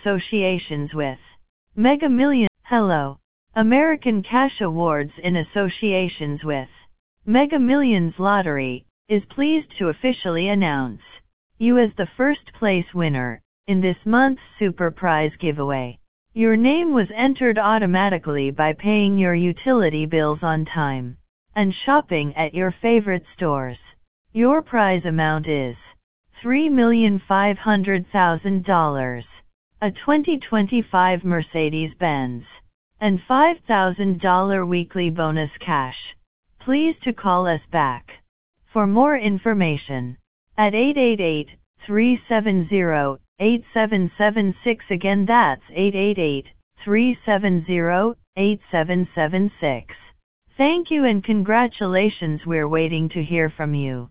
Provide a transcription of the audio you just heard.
associations with Mega Millions. Hello, American Cash Awards in associations with Mega Millions Lottery is pleased to officially announce you as the first place winner in this month's Super Prize giveaway. Your name was entered automatically by paying your utility bills on time and shopping at your favorite stores. Your prize amount is $3,500,000, a 2025 Mercedes-Benz, and $5,000 weekly bonus cash. Please to call us back for more information at 888-370-8776. Again, that's 888-370-8776. Thank you and congratulations. We're waiting to hear from you.